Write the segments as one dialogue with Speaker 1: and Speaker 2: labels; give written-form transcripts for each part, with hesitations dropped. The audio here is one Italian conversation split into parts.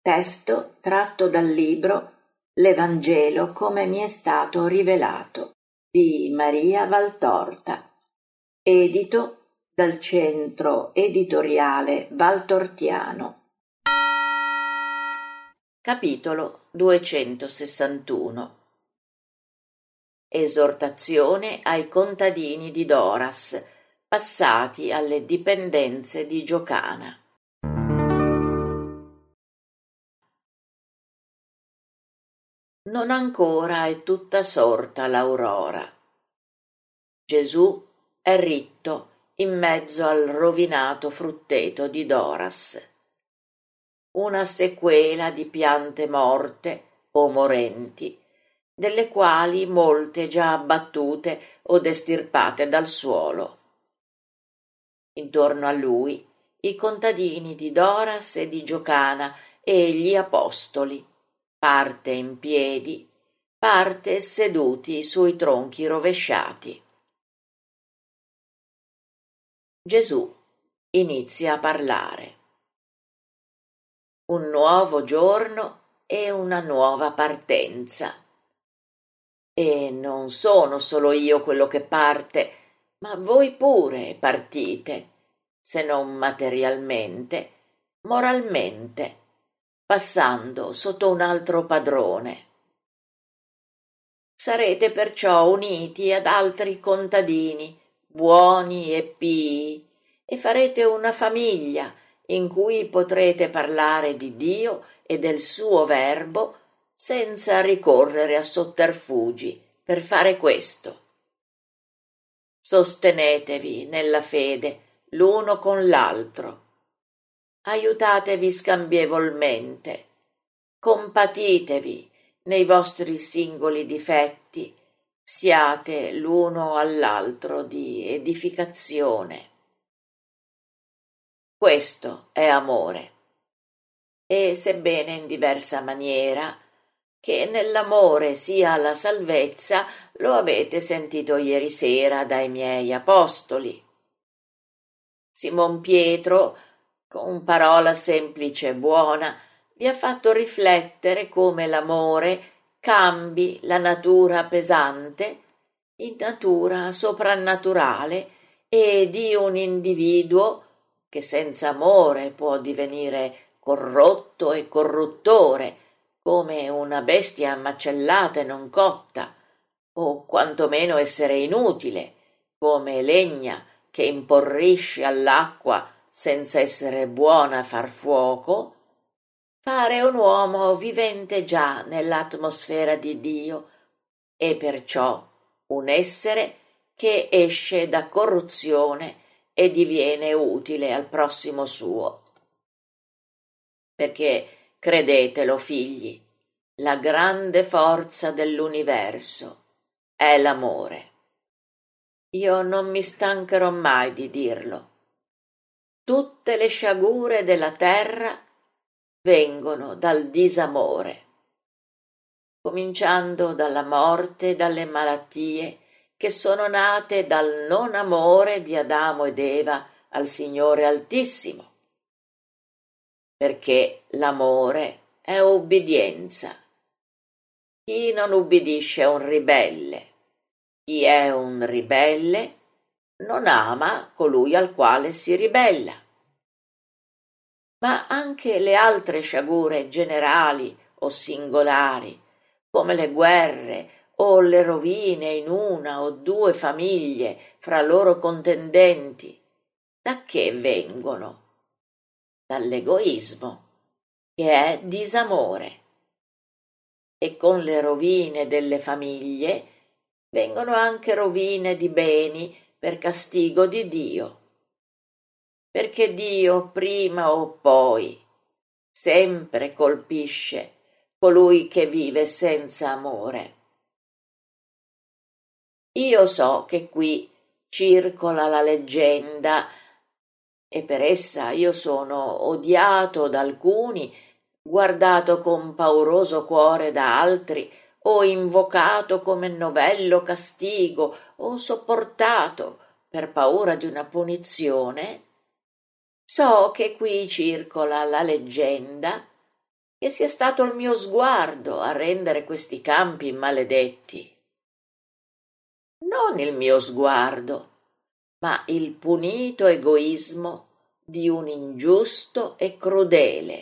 Speaker 1: Testo tratto dal libro L'Evangelo come mi è stato rivelato di Maria Valtorta, edito dal Centro Editoriale Valtortiano. Capitolo 261. Esortazione ai contadini di Doras, passati alle dipendenze di Giocana. Non ancora è tutta sorta l'aurora. Gesù è ritto in mezzo al rovinato frutteto di Doras. Una sequela di piante morte o morenti, delle quali molte già abbattute o estirpate dal suolo. Intorno a lui i contadini di Doras e di Giocana e gli apostoli, parte in piedi, parte seduti sui tronchi rovesciati. Gesù inizia a parlare. Un nuovo giorno e una nuova partenza. E non sono solo io quello che parte, ma voi pure partite, se non materialmente, moralmente, passando sotto un altro padrone. Sarete perciò uniti ad altri contadini, buoni e pii, e farete una famiglia in cui potrete parlare di Dio e del suo verbo senza ricorrere a sotterfugi per fare questo. Sostenetevi nella fede l'uno con l'altro. Aiutatevi scambievolmente. Compatitevi nei vostri singoli difetti. Siate l'uno all'altro di edificazione. Questo è amore. E sebbene in diversa maniera, che nell'amore sia la salvezza, lo avete sentito ieri sera dai miei apostoli. Simon Pietro, con parola semplice e buona, vi ha fatto riflettere come l'amore cambi la natura pesante in natura soprannaturale e di un individuo che senza amore può divenire corrotto e corruttore, come una bestia macellata e non cotta, o quantomeno essere inutile, come legna che imporrisce all'acqua senza essere buona a far fuoco, fare un uomo vivente già nell'atmosfera di Dio e perciò un essere che esce da corruzione e diviene utile al prossimo suo. Perché, credetelo figli, la grande forza dell'universo è l'amore. Io non mi stancherò mai di dirlo. Tutte le sciagure della terra vengono dal disamore, cominciando dalla morte e dalle malattie che sono nate dal non amore di Adamo ed Eva al Signore Altissimo. Perché l'amore è obbedienza. Chi non ubbidisce è un ribelle. Chi è un ribelle non ama colui al quale si ribella. Ma anche le altre sciagure generali o singolari, come le guerre o le rovine in una o due famiglie fra loro contendenti, da che vengono? Dall'egoismo, che è disamore. E con le rovine delle famiglie vengono anche rovine di beni per castigo di Dio. Perché Dio prima o poi sempre colpisce colui che vive senza amore. Io so che qui circola la leggenda e per essa io sono odiato da alcuni, guardato con pauroso cuore da altri, o invocato come novello castigo, o sopportato per paura di una punizione. So che qui circola la leggenda che sia stato il mio sguardo a rendere questi campi maledetti. Non il mio sguardo, ma il punito egoismo di un ingiusto e crudele.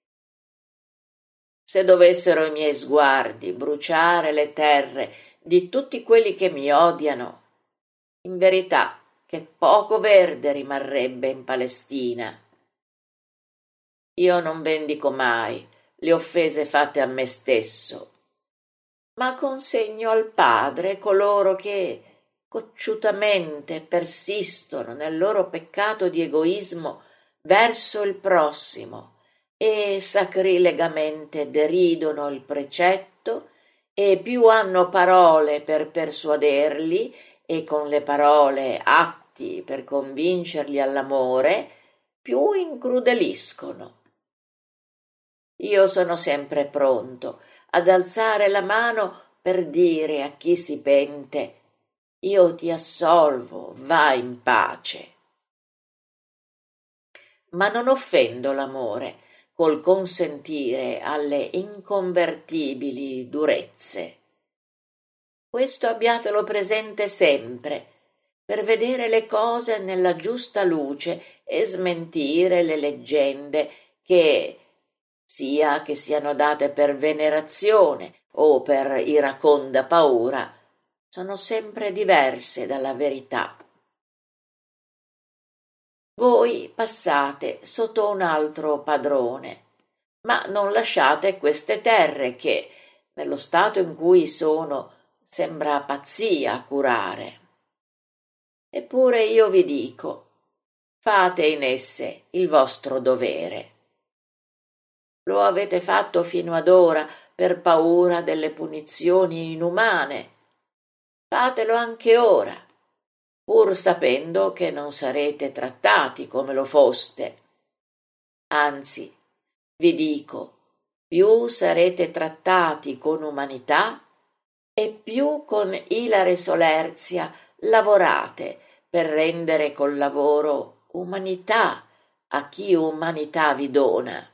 Speaker 1: Se dovessero i miei sguardi bruciare le terre di tutti quelli che mi odiano, in verità che poco verde rimarrebbe in Palestina. Io non vendico mai le offese fatte a me stesso, ma consegno al Padre coloro che cocciutamente persistono nel loro peccato di egoismo verso il prossimo e sacrilegamente deridono il precetto, e più hanno parole per persuaderli e con le parole atti per convincerli all'amore, più incrudeliscono. Io sono sempre pronto ad alzare la mano per dire a chi si pente: io ti assolvo, va in pace. Ma non offendo l'amore col consentire alle inconvertibili durezze. Questo abbiatelo presente sempre, per vedere le cose nella giusta luce e smentire le leggende che, sia che siano date per venerazione o per iraconda paura, sono sempre diverse dalla verità. Voi passate sotto un altro padrone, ma non lasciate queste terre che, nello stato in cui sono, sembra pazzia curare. Eppure io vi dico, fate in esse il vostro dovere. Lo avete fatto fino ad ora per paura delle punizioni inumane. Fatelo anche ora, pur sapendo che non sarete trattati come lo foste. Anzi, vi dico, più sarete trattati con umanità e più con ilare solerzia lavorate per rendere col lavoro umanità a chi umanità vi dona.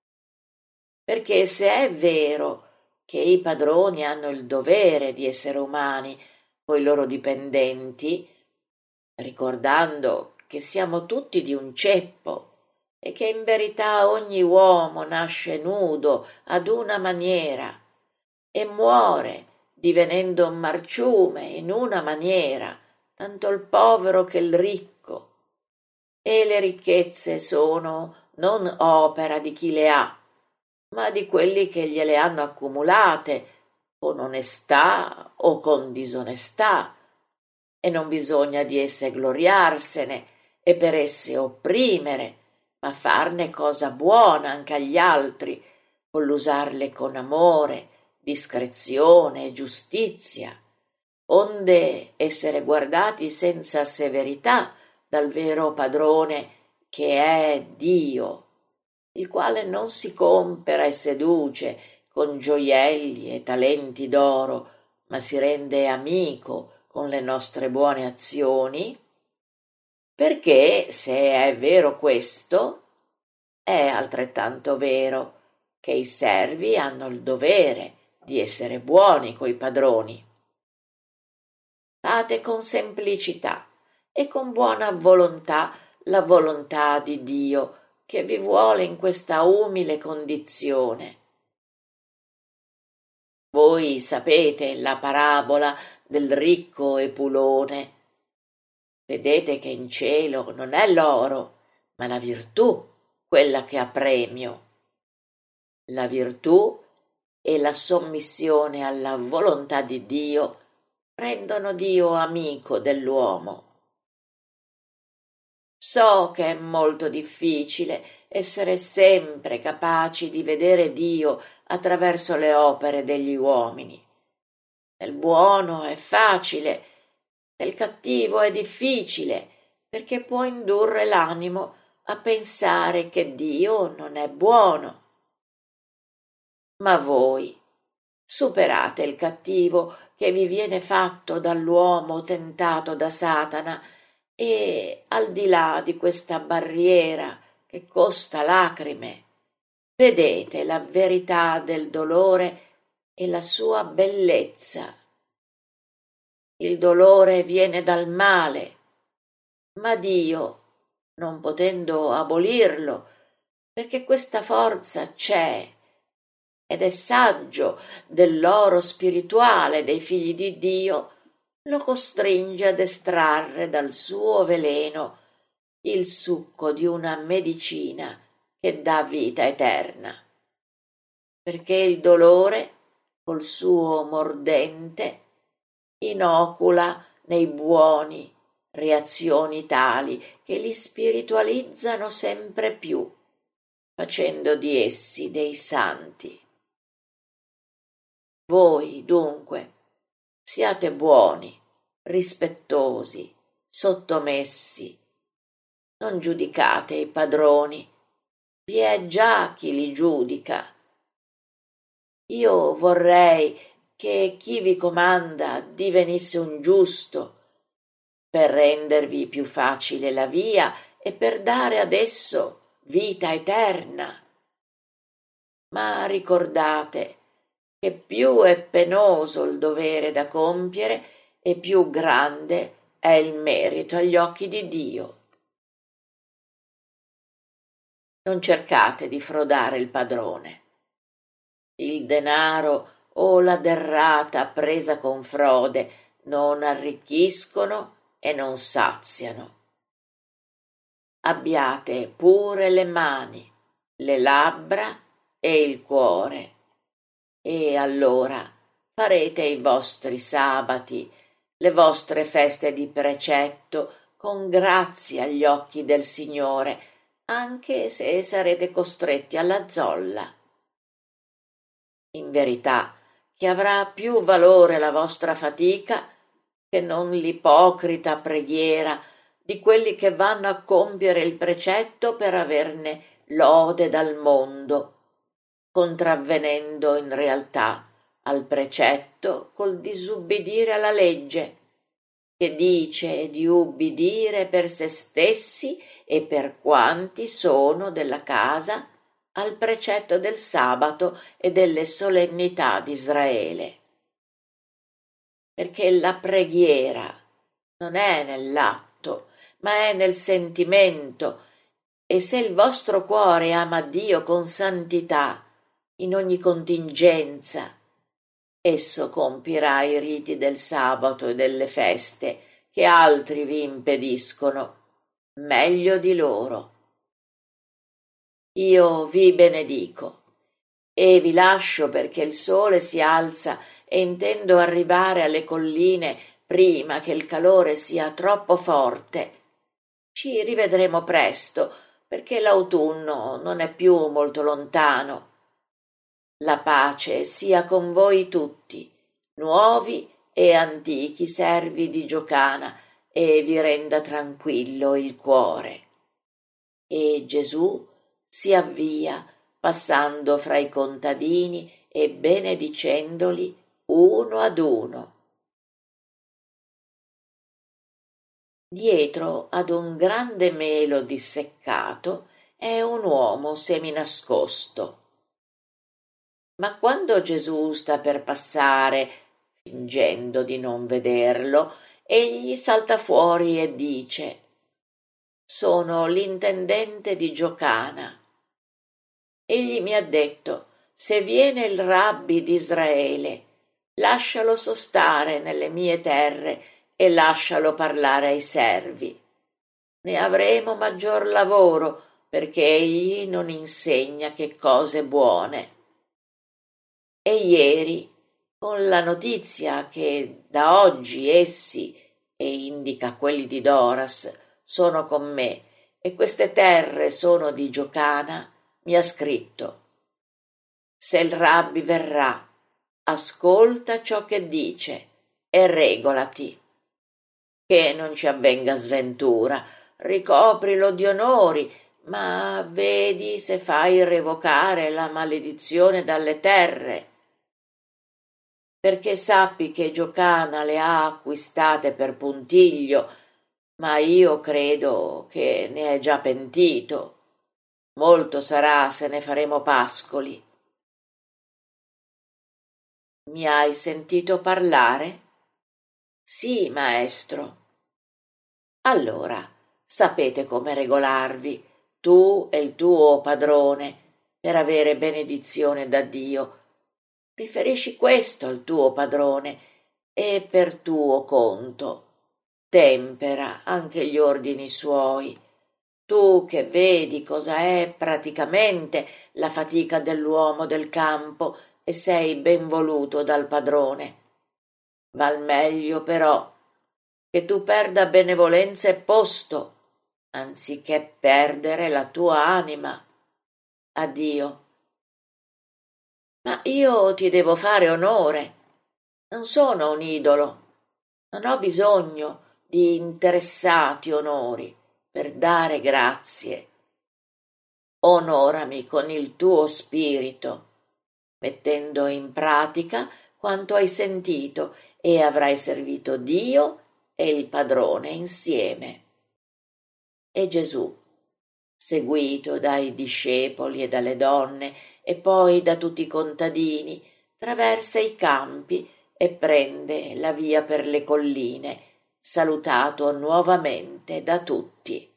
Speaker 1: Perché se è vero che i padroni hanno il dovere di essere umani coi loro dipendenti, ricordando che siamo tutti di un ceppo e che in verità ogni uomo nasce nudo ad una maniera e muore divenendo un marciume in una maniera, tanto il povero che il ricco, e le ricchezze sono non opera di chi le ha, ma di quelli che gliele hanno accumulate con onestà o con disonestà, e non bisogna di esse gloriarsene e per esse opprimere, ma farne cosa buona anche agli altri, con l'usarle con amore, discrezione e giustizia, onde essere guardati senza severità dal vero padrone che è Dio, il quale non si compera e seduce con gioielli e talenti d'oro, ma si rende amico con le nostre buone azioni, perché se è vero questo, è altrettanto vero che i servi hanno il dovere di essere buoni coi padroni. Fate con semplicità e con buona volontà la volontà di Dio che vi vuole in questa umile condizione. Voi sapete la parabola del ricco Epulone. Vedete che in cielo non è l'oro, ma la virtù quella che ha premio. La virtù e la sommissione alla volontà di Dio rendono Dio amico dell'uomo. So che è molto difficile essere sempre capaci di vedere Dio attraverso le opere degli uomini. Nel buono è facile, nel cattivo è difficile, perché può indurre l'animo a pensare che Dio non è buono. Ma voi superate il cattivo che vi viene fatto dall'uomo tentato da Satana, e al di là di questa barriera che costa lacrime, vedete la verità del dolore e la sua bellezza. Il dolore viene dal male, ma Dio, non potendo abolirlo, perché questa forza c'è ed è saggio dell'oro spirituale dei figli di Dio, lo costringe ad estrarre dal suo veleno il succo di una medicina che dà vita eterna, perché il dolore, col suo mordente, inocula nei buoni reazioni tali che li spiritualizzano sempre più, facendo di essi dei santi. Voi, dunque, siate buoni, rispettosi, sottomessi, non giudicate i padroni, vi è già chi li giudica. Io vorrei che chi vi comanda divenisse un giusto, per rendervi più facile la via e per dare ad esso vita eterna. Ma ricordate che più è penoso il dovere da compiere e più grande è il merito agli occhi di Dio. Non cercate di frodare il padrone. Il denaro o la derrata presa con frode non arricchiscono e non saziano. Abbiate pure le mani, le labbra e il cuore, e allora farete i vostri sabati, le vostre feste di precetto con grazia agli occhi del Signore, anche se sarete costretti alla zolla. In verità, che avrà più valore la vostra fatica che non l'ipocrita preghiera di quelli che vanno a compiere il precetto per averne lode dal mondo, contravvenendo in realtà al precetto col disubbidire alla legge, che dice di ubbidire per se stessi e per quanti sono della casa al precetto del sabato e delle solennità d'Israele. Perché la preghiera non è nell'atto, ma è nel sentimento, e se il vostro cuore ama Dio con santità in ogni contingenza, esso compirà i riti del sabato e delle feste che altri vi impediscono, meglio di loro. Io vi benedico e vi lascio perché il sole si alza e intendo arrivare alle colline prima che il calore sia troppo forte. Ci rivedremo presto, perché l'autunno non è più molto lontano. La pace sia con voi tutti, nuovi e antichi servi di Giocana, e vi renda tranquillo il cuore. E Gesù si avvia, passando fra i contadini e benedicendoli uno ad uno. Dietro ad un grande melo disseccato è un uomo seminascosto. Ma quando Gesù sta per passare, fingendo di non vederlo, egli salta fuori e dice: «Sono l'intendente di Giocana. Egli mi ha detto: se viene il rabbi d'Israele, lascialo sostare nelle mie terre e lascialo parlare ai servi. Ne avremo maggior lavoro, perché egli non insegna che cose buone». E ieri, con la notizia che da oggi essi, e indica quelli di Doras, sono con me e queste terre sono di Giocana, mi ha scritto: «Se il rabbi verrà, ascolta ciò che dice e regolati. Che non ci avvenga sventura, ricoprilo di onori, ma vedi se fai revocare la maledizione dalle terre. Perché sappi che Giocana le ha acquistate per puntiglio, ma io credo che ne è già pentito. Molto sarà se ne faremo pascoli. Mi hai sentito parlare? Sì, maestro. Allora, sapete come regolarvi, tu e il tuo padrone, per avere benedizione da Dio. Riferisci questo al tuo padrone e per tuo conto. Tempera anche gli ordini suoi. Tu che vedi cosa è praticamente la fatica dell'uomo del campo e sei ben voluto dal padrone. Val meglio però che tu perda benevolenza e posto, anziché perdere la tua anima. Addio. Ma io ti devo fare onore. Non sono un idolo. Non ho bisogno di interessati onori per dare grazie. Onorami con il tuo spirito, mettendo in pratica quanto hai sentito e avrai servito Dio e il padrone insieme. E Gesù, seguito dai discepoli e dalle donne e poi da tutti i contadini, traversa i campi e prende la via per le colline, salutato nuovamente da tutti.